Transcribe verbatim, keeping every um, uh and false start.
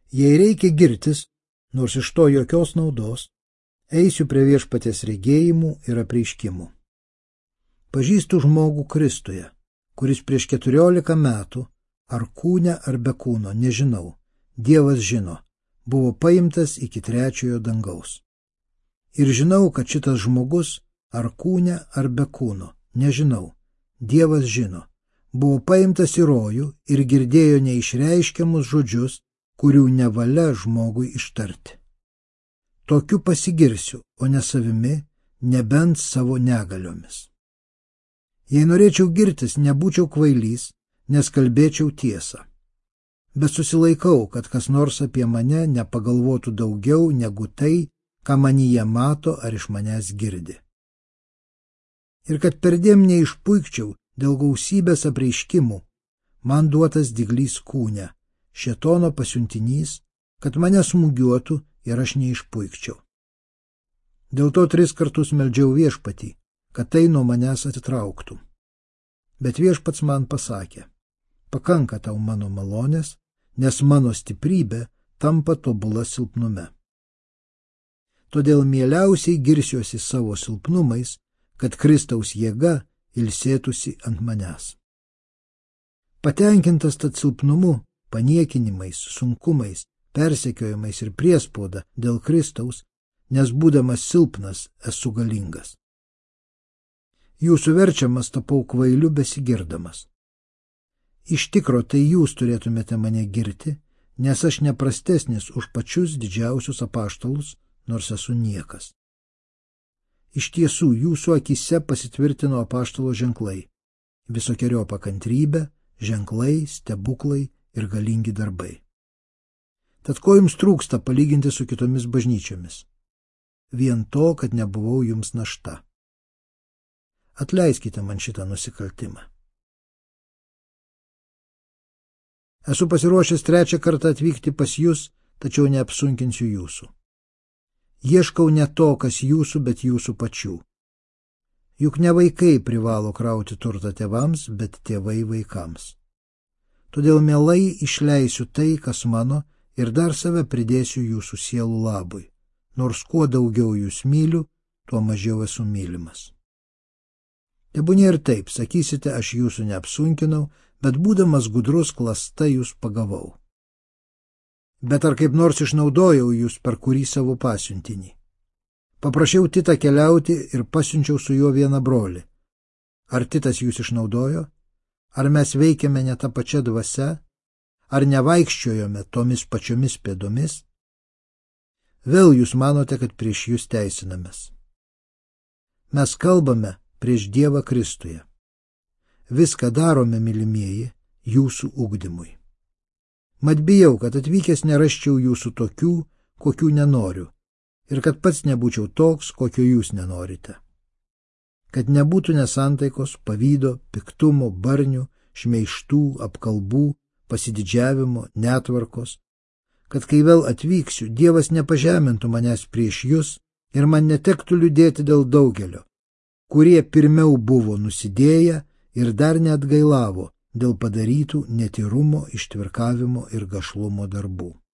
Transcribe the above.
Jei reikia girtis, nors iš to jokios naudos, eisiu prie viešpaties regėjimų ir apreiškimų. Pažįstu žmogų Kristuje, kuris prieš keturiolika metų, ar kūne, ar be kūno, nežinau, Dievas žino, buvo paimtas iki trečiojo dangaus. Ir žinau, kad šitas žmogus, ar kūne, ar be kūno, nežinau, Dievas žino, buvo paimtas į rojų ir girdėjo neišreiškiamus žodžius, kurių nevalia žmogui ištarti. Tokiu pasigirsiu, o ne savimi, nebent savo negaliomis. Jei norėčiau girtis, nebūčiau kvailys, nes kalbėčiau tiesą. Bet susilaikau, kad kas nors apie mane nepagalvotų daugiau negu tai, ką manyje mato ar iš manęs girdi. Ir kad perdėm neišpuikčiau dėl gausybės apreiškimų, man duotas dyglys kūne, šėtono pasiuntinys, kad mane smūgiuotų ir aš neišpuikčiau. Dėl to tris kartus meldžiau viešpatį, kad tai nuo manęs atitrauktų. Bet viešpats man pasakė, pakanka tau mano malonės, nes mano stiprybė tampa tobula silpnume. Todėl mieliausiai girsiuosi savo silpnumais, kad Kristaus jėga ilsėtųsi ant manęs. Patenkintas tad silpnumu, paniekinimais, sunkumais, persekiojimais ir priespauda dėl Kristaus, nes būdamas silpnas esu galingas. Jūsų verčiamas tapau kvailiu besigirdamas. Iš tikro tai jūs turėtumėte mane girti, nes aš neprastesnis už pačius didžiausius apaštalus, nors esu niekas. Iš tiesų, jūsų akise pasitvirtino apaštalo ženklai, visokeriopą kantrybę, ženklai, stebuklai ir galingi darbai. Tad ko jums trūksta palyginti su kitomis bažnyčiomis? Vien to, kad nebuvau jums našta. Atleiskite man šitą nusikaltimą. Esu pasiruošęs trečią kartą atvykti pas jūs, tačiau neapsunkinsiu jūsų. Ieškau ne to, kas jūsų, bet jūsų pačių. Juk ne vaikai privalo krauti turtą tėvams, bet tėvai vaikams. Todėl mielai išleisiu tai, kas mano, ir dar save pridėsiu jūsų sielų labui. Nors kuo daugiau jūs myliu, tuo mažiau esu mylimas. Tebūnė ir taip, sakysite, aš jūsų neapsunkinau, bet būdamas gudrus klasta jūs pagavau. Bet ar kaip nors išnaudojau jūs per kurį savo pasiuntinį? Paprašiau Titą keliauti ir pasiunčiau su juo vieną brolį. Ar Titas jūs išnaudojo? Ar mes veikiame ne tą pačią dvasią? Ar nevaikščiojome tomis pačiomis pėdomis? Vėl jūs manote, kad prieš jūs teisinamės. Mes kalbame prieš Dievą Kristuje. Viską darome, mylimieji, jūsų ugdymui. Mat bijau, kad atvykęs nerasčiau jūsų tokių, kokių nenoriu, ir kad pats nebūčiau toks, kokio jūs nenorite. Kad nebūtų nesantaikos, pavydo, piktumo, barnių, šmeižtų, apkalbų, pasididžiavimo, netvarkos, kad kai vėl atvyksiu, Dievas nepažemintų manęs prieš jūs ir man netektų liūdėti dėl daugelio, kurie pirmiau buvo nusidėję ir dar neatgailavo dėl padarytų netyrumo, ištvirkavimo ir gašlumo darbų.